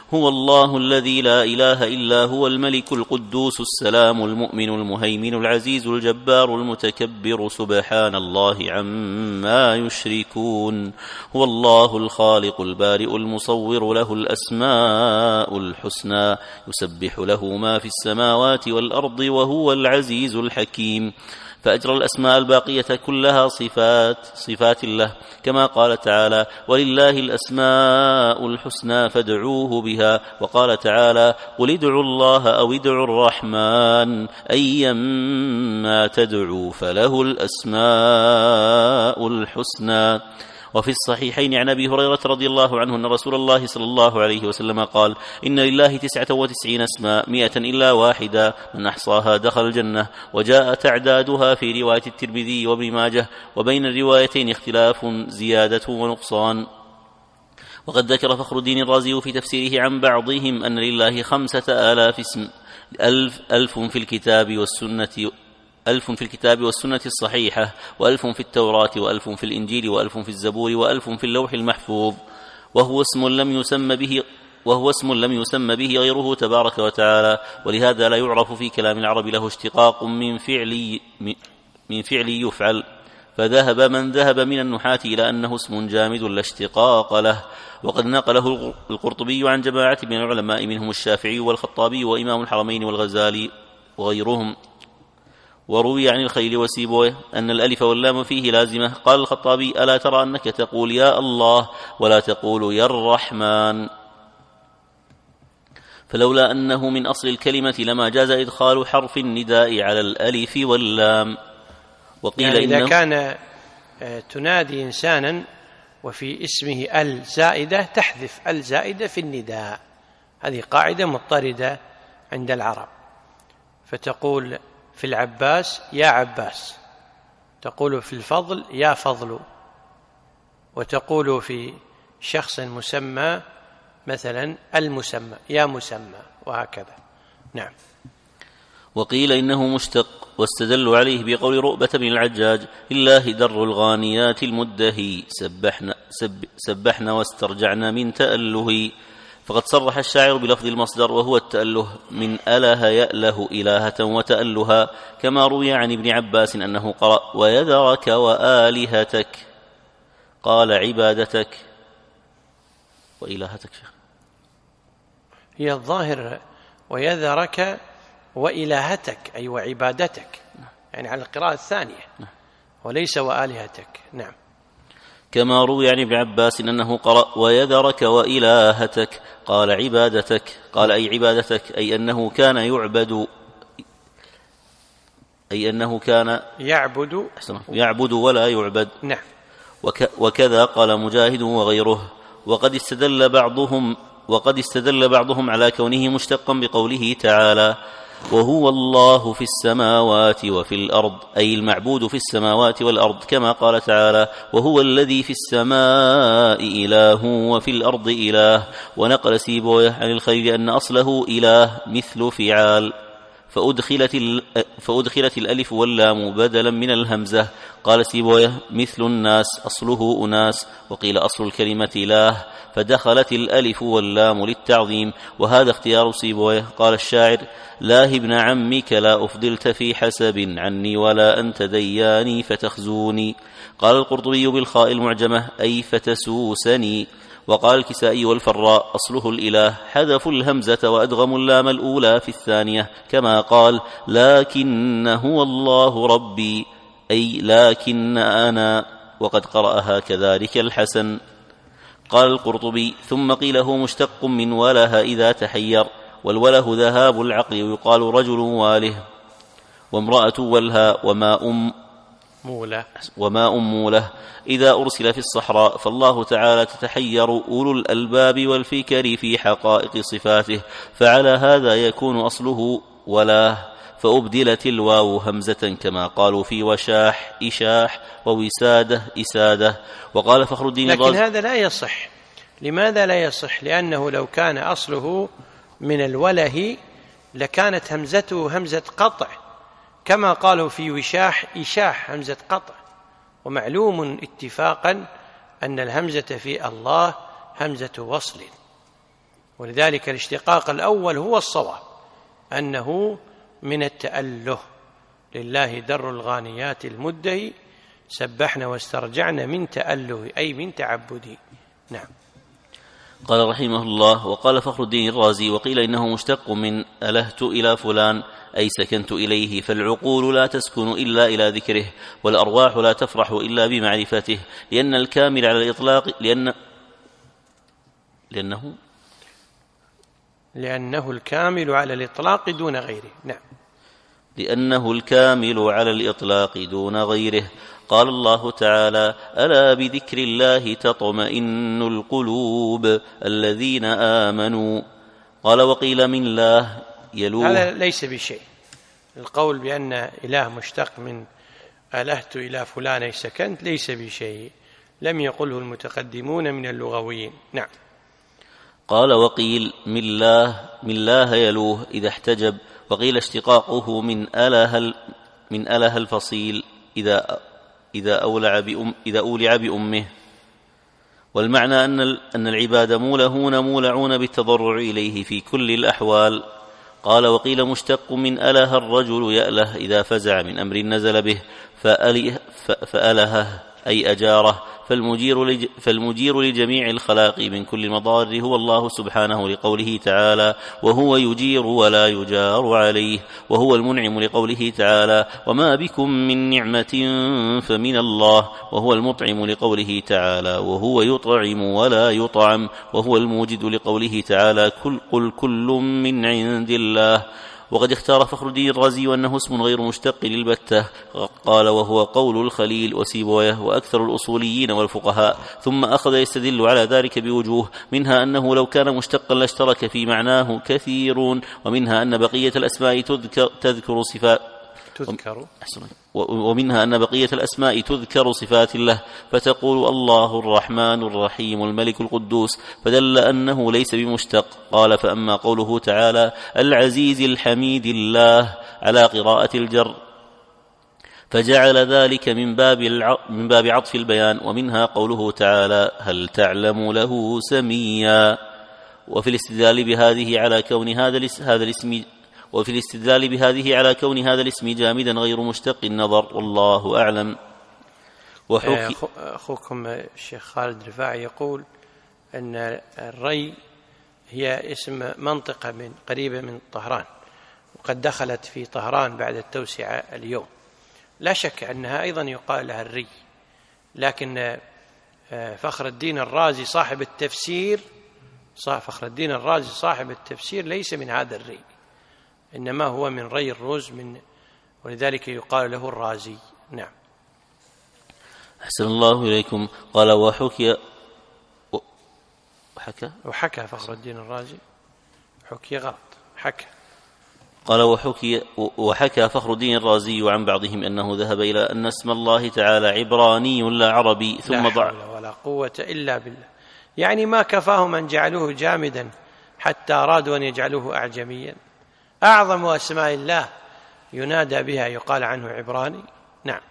هو الله الذي لا إله إلا هو الملك القدوس السلام المؤمن المهيمن العزيز الجبار المتكبر سبحان الله عما يشركون. هو الله الخالق البارئ المصور له الأسماء الحسنى يسبح له ما في السماوات والأرض وهو العزيز الحكيم. فأجرى الأسماء الباقية كلها صفات صفات الله، كما قال تعالى: ولله الأسماء الحسنى فادعوه بها. وقال تعالى: قل ادعوا الله أو ادعوا الرحمن أيما تدعوا فله الأسماء الحسنى. وفي الصحيحين عن أبي هريرة رضي الله عنه أن رسول الله صلى الله عليه وسلم قال: إن لله تسعة وتسعين اسماء مئة إلا واحدة من أحصاها دخل الجنة. وجاء تعدادها في رواية الترمذي وابن ماجه، وبين الروايتين اختلاف زيادة ونقصان. وقد ذكر فخر الدين الرازي في تفسيره عن بعضهم أن لله خمسة آلاف اسم، ألف, ألف في الكتاب والسنة ألف في الكتاب والسنة الصحيحة، وألف في التوراة، وألف في الإنجيل، وألف في الزبور، وألف في اللوح المحفوظ. وهو اسم لم يسمى به وهو اسم لم يسمى به غيره تبارك وتعالى، ولهذا لا يعرف في كلام العرب له اشتقاق من فعل من فعل يفعل. فذهب من ذهب من النحاة إلى أنه اسم جامد لا اشتقاق له. وقد نقله القرطبي عن جماعة من العلماء منهم الشافعي والخطابي وإمام الحرمين والغزالي وغيرهم. وروي عن الخليل وسيبويه أن الألف واللام فيه لازمة. قال الخطابي: ألا ترى أنك تقول يا الله ولا تقول يا الرحمن؟ فلولا أنه من أصل الكلمة لما جاز إدخال حرف النداء على الألف واللام. وقيل يعني إذا إنه كان تنادي إنسانا وفي اسمه ال زائدة تحذف ال زائدة في النداء، هذه قاعدة مضطردة عند العرب. فتقول في العباس يا عباس، تقول في الفضل يا فضل، وتقول في شخص مسمى مثلا المسمى يا مسمى، وهكذا. نعم. وقيل إنه مشتق، واستدلوا عليه بقول رؤبة بن العجاج: لله در الغانيات المدهي سبحنا, سب سبحنا واسترجعنا من تأله. فقد صرح الشاعر بلفظ المصدر وهو التأله من أله يأله إلهة وتألها، كما روي عن ابن عباس أنه قرأ: ويذرك وآلهتك، قال عبادتك وإلهتك. هي الظاهر ويذرك وإلهتك أي وعبادتك، يعني على القراءة الثانية، وليس وآلهتك. نعم. كما روي عن ابن عباس أنه قرأ: ويذرك وإلهتك، قال عبادتك، قال أي عبادتك، أي أنه كان يعبد أي أنه كان يعبد يعبد ولا يعبد. نعم. وك وكذا قال مجاهد وغيره. وقد استدل بعضهم وقد استدل بعضهم على كونه مشتقا بقوله تعالى: وهو الله في السماوات وفي الأرض، أي المعبود في السماوات والأرض، كما قال تعالى: وهو الذي في السماء إله وفي الأرض إله. ونقل سيبويه عن الخليل أن أصله إله مثل فعال، فأدخلت, فأدخلت الألف واللام بدلا من الهمزة. قال سيبويه: مثل الناس أصله أناس. وقيل أصل الكلمة إله، فدخلت الألف واللام للتعظيم، وهذا اختيار سيبويه. قال الشاعر: لا ابن عمك لا أفضلت في حسب عني، ولا أنت دياني فتخزوني. قال القرطبي بالخاء المعجمة: أي فتسوسني. وقال الكسائي والفراء: أصله الإله، حذفوا الهمزة وأدغموا اللام الأولى في الثانية، كما قال: لكن هو الله ربي، أي لكن أنا. وقد قرأها كذلك الحسن. قال القرطبي: ثم قيل هو مشتق من وله إذا تحير، والوله ذهاب العقل، ويقال رجل واله، وامرأة ولها، وما أم مولة وما أموله إذا أرسل في الصحراء. فالله تعالى تتحير أولو الألباب والفكر في حقائق صفاته، فعلى هذا يكون أصله ولاه، فأبدلت الواو همزة، كما قالوا في وشاح إشاح، ووسادة إسادة. وقال فخر الدين لكن هذا لا يصح. لماذا لا يصح؟ لأنه لو كان أصله من الوله لكانت همزته همزة قطع، كما قالوا في وشاح إشاح همزة قطع. ومعلوم اتفاقا أن الهمزة في الله همزة وصل، ولذلك الاشتقاق الأول هو الصواب، أنه من التأله. لله در الغانيات المدهي سبحنا واسترجعنا من تأله أي من تعبدي. نعم. قال رحمه الله: وقال فخر الدين الرازي: وقيل إنه مشتق من ألهت إلى فلان أي سكنت إليه، فالعقول لا تسكن إلا إلى ذكره، والأرواح لا تفرح إلا بمعرفته، لأن الكامل على الإطلاق لأن لأنه لأنه الكامل على الإطلاق دون غيره. نعم. لأنه الكامل على الإطلاق دون غيره. قال الله تعالى: ألا بذكر الله تطمئن القلوب الذين آمنوا. قال: وقيل من الله يلوه. هذا ليس بشيء، القول بأن إله مشتق من ألهت إلى فلان أي سكنت ليس بشيء، لم يقله المتقدمون من اللغويين. نعم. قال: وقيل من الله من الله يلوه إذا احتجب، وقيل اشتقاقه من أله من أله الفصيل إذا إذا أولع بأم إذا أولع بأمه. والمعنى أن أن العباد مولهون مولعون بالتضرع إليه في كل الأحوال. قال: وقيل مشتق من أله الرجل يأله إذا فزع من أمر نزل به فألهه أي أجاره، فالمجير, لج فالمجير لجميع الخلاق من كل المضار هو الله سبحانه، لقوله تعالى: وهو يجير ولا يجار عليه، وهو المنعم لقوله تعالى: وما بكم من نعمة فمن الله، وهو المطعم لقوله تعالى: وهو يطعم ولا يطعم، وهو الموجد لقوله تعالى: قل كل من عند الله. وقد اختار فخر الدين الرازي أنه اسم غير مشتق للبتة. قال: وهو قول الخليل وسيبويه وأكثر الأصوليين والفقهاء. ثم أخذ يستدل على ذلك بوجوه، منها أنه لو كان مشتقا لاشترك في معناه كثيرون، ومنها أن بقية الأسماء تذكر, تذكر صفات تذكر ومنها أن بقية الأسماء تذكر صفات الله، فتقول الله الرحمن الرحيم الملك القدوس، فدل أنه ليس بمشتق. قال: فأما قوله تعالى العزيز الحميد الله على قراءة الجر، فجعل ذلك من باب من باب عطف البيان. ومنها قوله تعالى هل تعلم له سميا. وفي الاستدلال بهذه على كون هذا هذا الاسم وفي الاستدلال بهذه على كون هذا الاسم جامدا غير مشتق النظر، والله أعلم. وحكي أخوكم الشيخ خالد رفاعي يقول أن الري هي اسم منطقة من قريبة من طهران، وقد دخلت في طهران بعد التوسعة اليوم. لا شك أنها أيضا يقال لها الري، لكن فخر الدين الرازي صاحب التفسير فخر الدين الرازي صاحب التفسير ليس من هذا الري، إنما هو من ري الرز، من ولذلك يقال له الرازي. نعم. أحسن الله إليكم. قال: وحكي وحكى وحكى فخر الدين الرازي، حكي غلط، حكى. قال: وحكي وحكى فخر الدين الرازي عن بعضهم أنه ذهب إلى أن اسم الله تعالى عبراني لا عربي، ثم ضع. لا حول ولا قوة إلا بالله. يعني ما كفاهم أن جعلوه جامدا حتى أرادوا أن يجعلوه أعجميا. أعظم أسماء الله ينادى بها يقال عنه عبراني. نعم.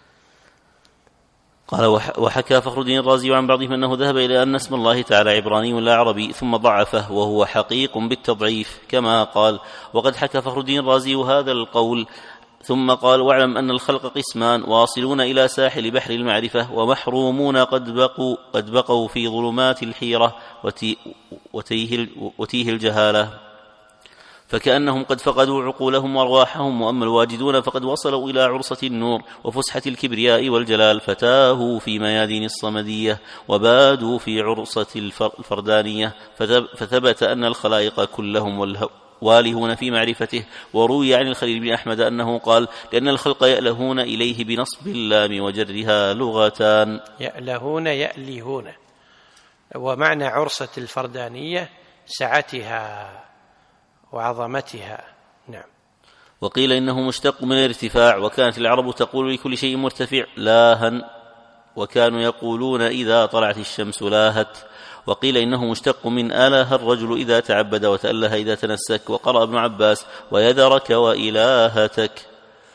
قال: وحكى فخر الدين الرازي عن بعضهم أنه ذهب إلى أن اسم الله تعالى عبراني لا عربي، ثم ضعفه، وهو حقيق بالتضعيف كما قال. وقد حكى فخر الدين الرازي هذا القول، ثم قال: واعلم أن الخلق قسمان، واصلون إلى ساحل بحر المعرفة، ومحرومون قد بقوا, قد بقوا في ظلمات الحيرة وتيه, وتيه الجهالة، فكأنهم قد فقدوا عقولهم وأرواحهم. وأما الواجدون فقد وصلوا إلى عرصة النور وفسحة الكبرياء والجلال، فتاهوا في ميادين الصمدية وبادوا في عرصة الفردانية، فثبت أن الخلائق كلهم والهون في معرفته. وروي عن الخليل بن أحمد أنه قال: لأن الخلق يألهون إليه بنصب اللام وجرها لغتان. يألهون يألهون، ومعنى عرصة الفردانية سعتها وعظمتها. نعم. وقيل إنه مشتق من الارتفاع، وكانت العرب تقول لكل شيء مرتفع لاها، وكانوا يقولون إذا طلعت الشمس لاهت. وقيل إنه مشتق من آله الرجل إذا تعبد، وتأله إذا تنسك. وقرأ ابن عباس: ويذرك وإلهتك.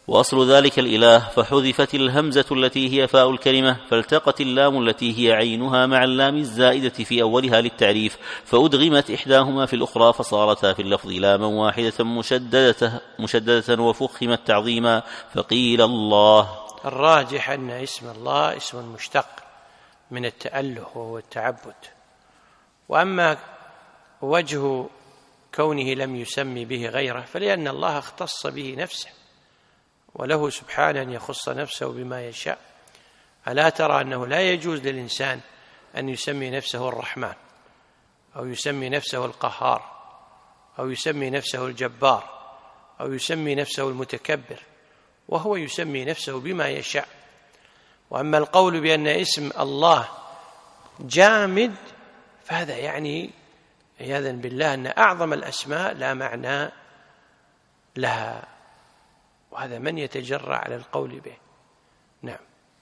وأصل ذلك الإله، فحذفت الهمزة التي هي فاء الكلمة، فالتقت اللام التي هي عينها مع اللام الزائدة في أولها للتعريف، فأدغمت إحداهما في الأخرى فصارتا في اللفظ لاما واحدة مشددة, مشددة وفخمت تعظيما، فقيل الله. الراجح أن اسم الله اسم مشتق من التأله وهو التعبد. وأما وجه كونه لم يسمي به غيره فلأن الله اختص به نفسه، وله سبحانه أن يخص نفسه بما يشاء. ألا ترى أنه لا يجوز للإنسان أن يسمي نفسه الرحمن، أو يسمي نفسه القهار، أو يسمي نفسه الجبار، أو يسمي نفسه المتكبر، وهو يسمي نفسه بما يشاء. وأما القول بأن اسم الله جامد فهذا يعني عياذا بالله أن أعظم الأسماء لا معنى لها، وهذا من يتجرأ على القول به. نعم.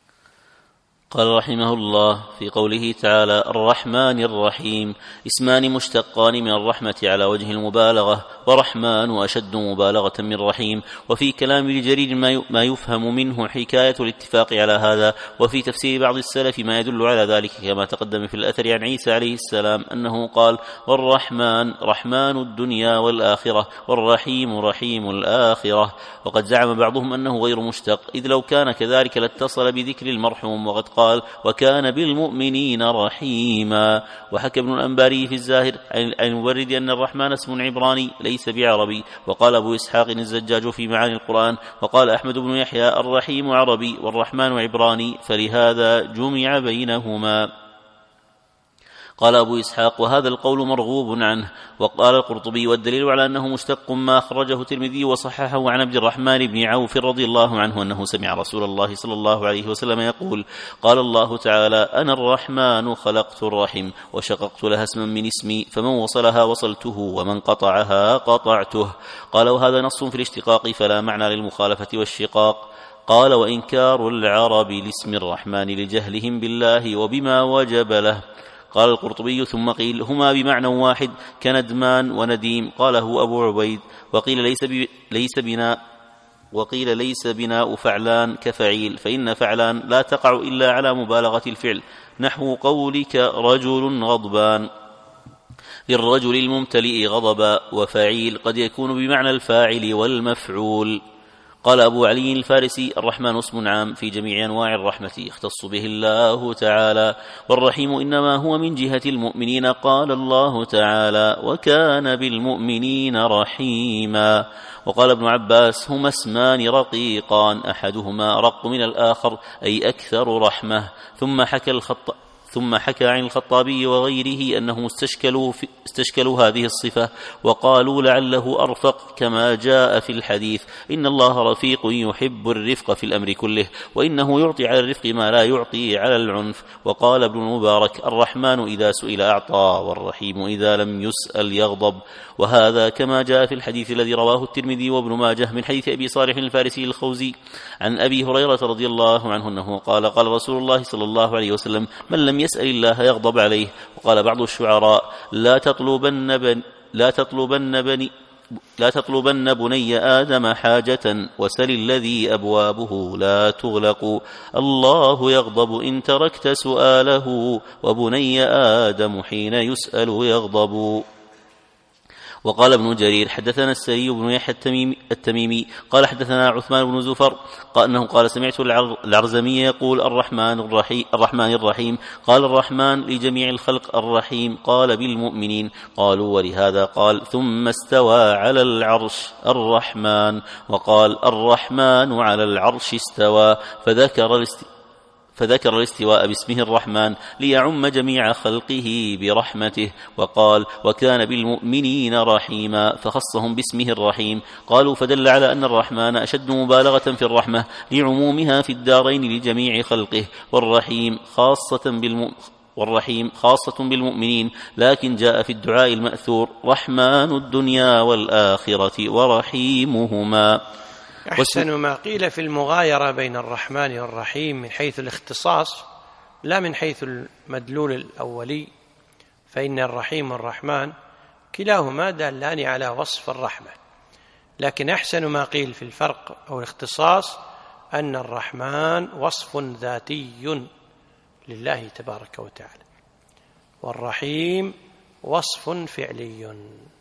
قال رحمه الله في قوله تعالى الرحمن الرحيم، اسمان مشتقان من الرحمة على وجه المبالغة، ورحمن أشد مبالغة من رحيم. وفي كلام الجرير ما يفهم منه حكاية الاتفاق على هذا، وفي تفسير بعض السلف ما يدل على ذلك، كما تقدم في الأثر عن عيسى عليه السلام أنه قال والرحمن رحمن الدنيا والآخرة، والرحيم رحيم الآخرة. وقد زعم بعضهم أنه غير مشتق، إذ لو كان كذلك لاتصل بذكر المرحوم، وقد قال وكان بالمؤمنين رحيما. وحكى ابن الأنباري في الزاهر عن المبرد أن الرحمن اسم عبراني ليس بعربي. وقال أبو إسحاق الزجاج في معاني القرآن، وقال أحمد بن يحيى الرحيم عربي والرحمن عبراني، فلهذا جمع بينهما. قال أبو إسحاق وهذا القول مرغوب عنه. وقال القرطبي والدليل على أنه مشتق ما أخرجه الترمذي وصححه عن عبد الرحمن بن عوف رضي الله عنه أنه سمع رسول الله صلى الله عليه وسلم يقول قال الله تعالى أنا الرحمن خلقت الرحم وشققت لها اسما من اسمي، فمن وصلها وصلته ومن قطعها قطعته. قال وهذا نص في الاشتقاق فلا معنى للمخالفة والشقاق. قال وإنكار العرب لاسم الرحمن لجهلهم بالله وبما وجب له. قال القرطبي ثم قيل هما بمعنى واحد كندمان ونديم، قاله أبو عبيد. وقيل ليس, ب... ليس بناء وقيل ليس بناء فعلان كفعيل، فإن فعلان لا تقع إلا على مبالغة الفعل، نحو قولك رجل غضبان للرجل الممتلئ غضبا. وفعيل قد يكون بمعنى الفاعل والمفعول. قال أبو علي الفارسي الرحمن اسم عام في جميع أنواع الرحمة يختص به الله تعالى، والرحيم إنما هو من جهة المؤمنين. قال الله تعالى وكان بالمؤمنين رحيما. وقال ابن عباس هما اسمان رقيقان أحدهما أرق من الآخر أي أكثر رحمة. ثم حكى الخط ثم حكى عن الخطابي وغيره أنهم استشكلوا, استشكلوا هذه الصفة وقالوا لعله أرفق، كما جاء في الحديث إن الله رفيق يحب الرفق في الأمر كله، وإنه يعطي على الرفق ما لا يعطي على العنف. وقال ابن المبارك الرحمن إذا سئل أعطى، والرحيم إذا لم يسأل يغضب. وهذا كما جاء في الحديث الذي رواه الترمذي وابن ماجه من حديث أبي صالح الفارسي الخوزي عن أبي هريرة رضي الله عنه أنه قال قال رسول الله صلى الله عليه وسلم من لم يسأل الله يغضب عليه. وقال بعض الشعراء لا تطلبن بن لا تطلبن بني لا تطلبن بني آدم حاجة وسل الذي أبوابه لا تغلق، الله يغضب إن تركت سؤاله، وبني آدم حين يسأل يغضب. وقال ابن جرير حدثنا السري بن يحيى التميمي, التميمي قال حدثنا عثمان بن زفر قال أنه قال سمعت العرزمي يقول الرحمن الرحيم, الرحمن الرحيم. قال الرحمن لجميع الخلق، الرحيم قال بالمؤمنين. قالوا ولهذا قال ثم استوى على العرش الرحمن، وقال الرحمن على العرش استوى، فذكر الاستواء فذكر الاستواء باسمه الرحمن ليعم جميع خلقه برحمته. وقال وكان بالمؤمنين رحيما، فخصهم باسمه الرحيم. قالوا فدل على أن الرحمن أشد مبالغة في الرحمة لعمومها في الدارين لجميع خلقه، والرحيم خاصة بالمؤمنين والرحيم خاصة بالمؤمنين، لكن جاء في الدعاء المأثور رحمن الدنيا والآخرة ورحيمهما. أحسن ما قيل في المغايرة بين الرحمن والرحيم من حيث الاختصاص لا من حيث المدلول الأولي، فإن الرحيم والرحمن كلاهما دالان على وصف الرحمة، لكن أحسن ما قيل في الفرق أو الاختصاص أن الرحمن وصف ذاتي لله تبارك وتعالى، والرحيم وصف فعلي.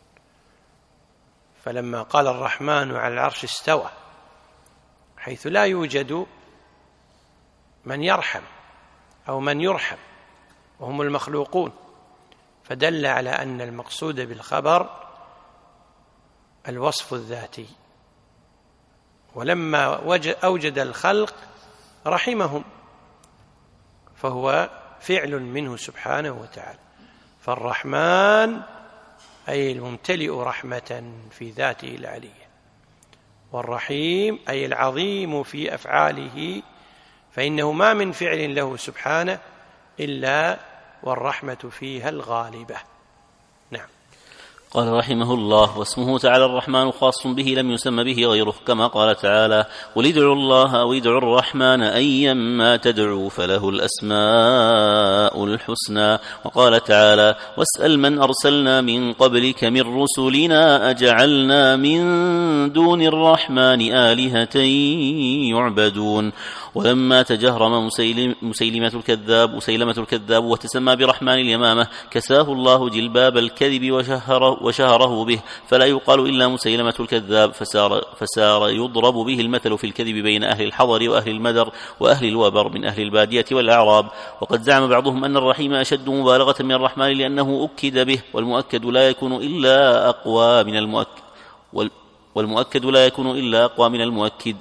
فلما قال الرحمن على العرش استوى، حيث لا يوجد من يرحم أو من يرحم وهم المخلوقون، فدل على أن المقصود بالخبر الوصف الذاتي. ولما أوجد الخلق رحمهم، فهو فعل منه سبحانه وتعالى. فالرحمن أي الممتلئ رحمة في ذاته العلية، والرحيم أي العظيم في أفعاله، فإنه ما من فعل له سبحانه إلا والرحمة فيها الغالبة. نعم. قال رحمه الله: واسمه تعالى الرحمن خاص به لم يسم به غيره، كما قال تعالى: قل ادعوا الله أو ادعوا الرحمن أيما تدعوا فله الأسماء الحسنى. وقال تعالى: واسأل من أرسلنا من قبلك من رسلنا أجعلنا من دون الرحمن آلهة يعبدون. ولما تجهرم مسيلم مسيلمة الكذاب مسيلمة الكذاب وتسمى برحمن اليمامة، كساه الله جلباب الكذب وشهره, وشهره به، فلا يقال إلا مسيلمة الكذاب، فسار, فسار يضرب به المثل في الكذب بين أهل الحضر وأهل المدر وأهل الوبر من أهل البادية والأعراب. وقد زعم بعضهم أن الرحيم أشد مبالغة من الرحمن لأنه أكد به، والمؤكد لا يكون إلا أقوى من المؤكد والمؤكد لا يكون إلا أقوى من المؤكد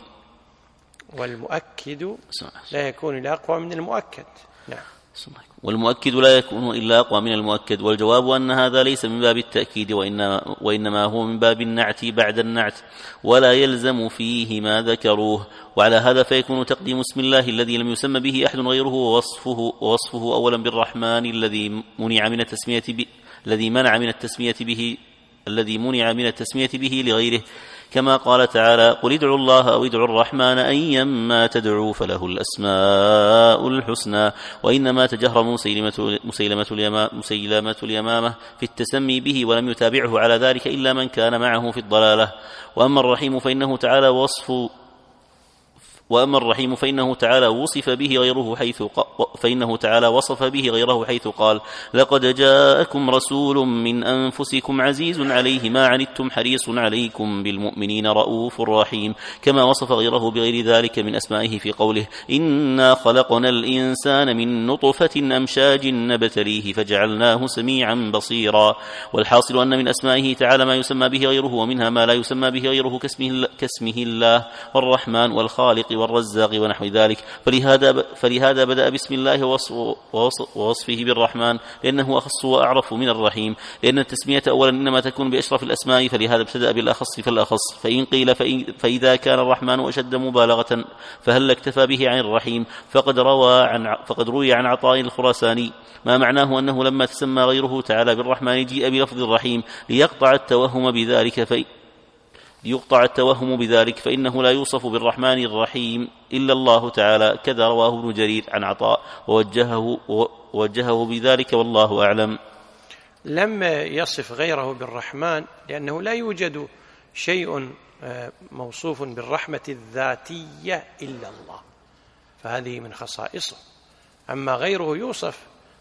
والمؤكد لا يكون إلا أقوى من المؤكد. نعم. والمؤكد لا يكون إلا أقوى من المؤكد. والجواب أن هذا ليس من باب التأكيد، وإنما, وإنما هو من باب النعت بعد النعت، ولا يلزم فيه ما ذكروه. وعلى هذا فيكون تقديم اسم الله الذي لم يسمى به أحد غيره ووصفه, ووصفه أولا بالرحمن الذي منع من التسمية به الذي منع من التسمية به الذي منع من التسمية به لغيره، كما قال تعالى: قل ادعوا الله أو ادعوا الرحمن أيما تدعوا فله الأسماء الحسنى. وإنما تجهر مسيلمة, مسيلمة, اليما مسيلمة اليمامة في التسمي به، ولم يتابعه على ذلك إلا من كان معه في الضلالة. وأما الرحيم فإنه تعالى وصف وأما الرحيم فإنه تعالى وصف به غيره حيث فإنه تعالى وصف به غيره حيث قال: لقد جاءكم رسول من أنفسكم عزيز عليه ما عنتم حريص عليكم بالمؤمنين رؤوف رحيم، كما وصف غيره بغير ذلك من أسمائه في قوله: إنا خلقنا الإنسان من نطفة أمشاج نبتليه فجعلناه سميعا بصيرا. والحاصل أن من أسمائه تعالى ما يسمى به غيره، ومنها ما لا يسمى به غيره كاسمه, كاسمه الله والرحمن والخالق والرزاق ونحو ذلك. فلهذا, فلهذا بدأ بسم الله ووصفه بالرحمن، لأنه أخص وأعرف من الرحيم، لأن التسمية أولا إنما تكون بأشرف الأسماء، فلهذا ابتدأ بالأخص فالأخص. فإن قيل فإذا كان الرحمن أشد مبالغة فهل اكتفى به عن الرحيم؟ فقد روى عن, فقد روي عن عطاء الخراساني ما معناه أنه لما تسمى غيره تعالى بالرحمن جيء بلفظ الرحيم ليقطع التوهم بذلك في يقطع التوهم بذلك فإنه لا يوصف بالرحمن الرحيم إلا الله تعالى، كذا رواه ابن جرير عن عطاء ووجهه, ووجهه بذلك، والله أعلم. لم يصف غيره بالرحمن لأنه لا يوجد شيء موصوف بالرحمة الذاتية إلا الله، فهذه من خصائصه. أما غيره يوصف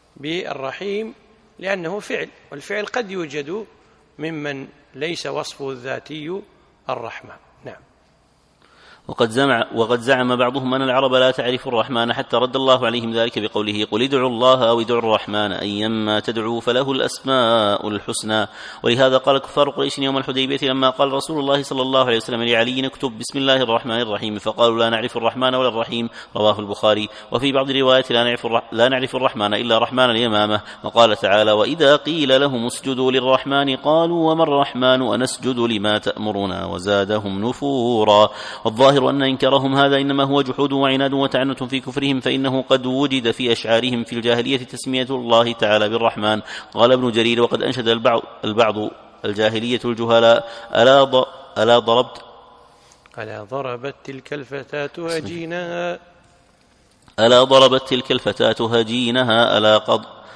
بالرحيم لأنه فعل، والفعل قد يوجد ممن ليس وصفه الذاتي الرحمن. نعم. وقد زعم, وقد زعم بعضهم أن العرب لا تعرف الرحمن، حتى رد الله عليهم ذلك بقوله: قل ادعوا الله أو ادعوا الرحمن أيما تدعوا فله الأسماء الحسنى. ولهذا قال كفار قريش يوم الحديبية لما قال رسول الله صلى الله عليه وسلم لعلي: اكتب بسم الله الرحمن الرحيم، فقالوا: لا نعرف الرحمن ولا الرحيم، رواه البخاري. وفي بعض الروايات: لا نعرف, لا نعرف الرحمن إلا رحمن اليمامة. وقال تعالى: وإذا قيل لهم اسجدوا للرحمن قالوا: وما الرحمن أنسجد لما تأمرنا، وزادهم نفورا. والظاهر أن إنكارهم هذا إنما هو جحود وعناد وتعنت في كفرهم، فإنه قد وجد في أشعارهم في الجاهلية تسمية الله تعالى بالرحمن. قال ابن جرير: وقد أنشد البعض, البعض الجاهلية الجهلاء: ألا, ض... ألا ضربت ألا ضربت تلك الفتاة هجينها ألا ضربت تلك الفتاة هجينها ألا قد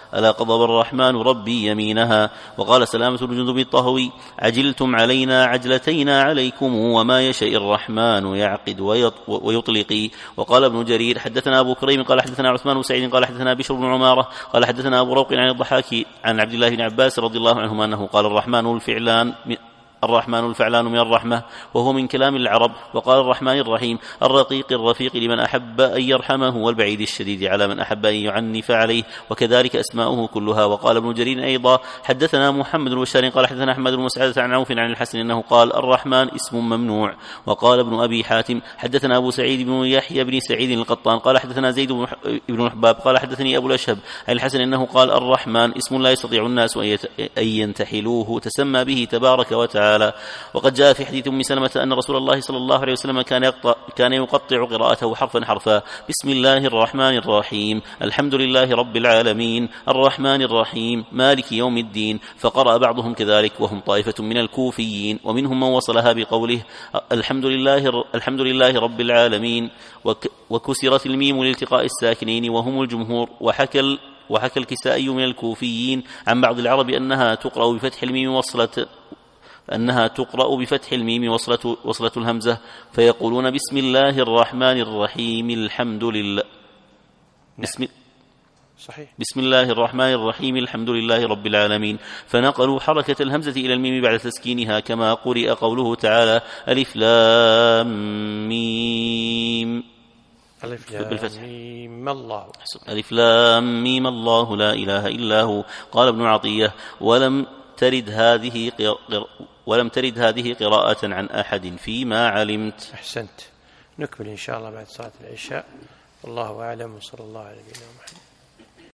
ألا قضب الرحمن ربي يمينها. وقال سلامة بن جندب الطهوي: عجلتم علينا عجلتينا عليكم، وما يشاء الرحمن يعقد ويطلق. وقال ابن جرير: حدثنا أبو كريم قال حدثنا عثمان بن سعيد قال حدثنا بشر بن عمارة قال حدثنا أبو روق عن الضحاك عن عبد الله بن عباس رضي الله عنهما أنه قال: الرحمن الفعلان الرحمن الفعلان من الرحمة، وهو من كلام العرب. وقال الرحمن الرحيم: الرقيق الرفيق لمن أحب أن يرحمه، والبعيد الشديد على من أحب أن يعنف عليه، وكذلك أسماؤه كلها. وقال ابن جرير أيضا: حدثنا محمد بن بشار قال حدثنا أحمد بن مسعدة عن عوف عن الحسن أنه قال: الرحمن اسم ممنوع. وقال ابن أبي حاتم: حدثنا أبو سعيد بن يحيى بن سعيد القطان قال حدثنا زيد بن حباب قال حدثني أبو الأشهب عن الحسن أنه قال: الرحمن اسم لا يستطيع الناس أن ينتحلوه، تسمى به تبارك وتعالى. وقد جاء في حديث أم سلمة أن رسول الله صلى الله عليه وسلم كان يقطع, كان يقطع قراءته حرفا حرفا: بسم الله الرحمن الرحيم، الحمد لله رب العالمين، الرحمن الرحيم، مالك يوم الدين. فقرأ بعضهم كذلك وهم طائفة من الكوفيين، ومنهم من وصلها بقوله: الحمد لله, الحمد لله رب العالمين، وكسرت الميم لالتقاء الساكنين وهم الجمهور. وحكى وحكى الكسائي من الكوفيين عن بعض العرب أنها تقرأ بفتح الميم وصلت أنها تقرأ بفتح الميم وصلة, وصلة الهمزة، فيقولون: بسم الله الرحمن الرحيم، الحمد لله بسم, صحيح. بسم الله الرحمن الرحيم، الحمد لله رب العالمين. فنقلوا حركة الهمزة إلى الميم بعد تسكينها، كما قرئ قوله تعالى: ألف لام ميم ألف لام ميم الله ألف لام ميم الله لا إله إلا هو. قال ابن عطية: ولم ترد هذه قر... ولم ترد هذه قراءة عن أحد فيما علمت. أحسنت. نكمل إن شاء الله بعد صلاة العشاء، والله أعلم، وصلى الله على نبينا محمد.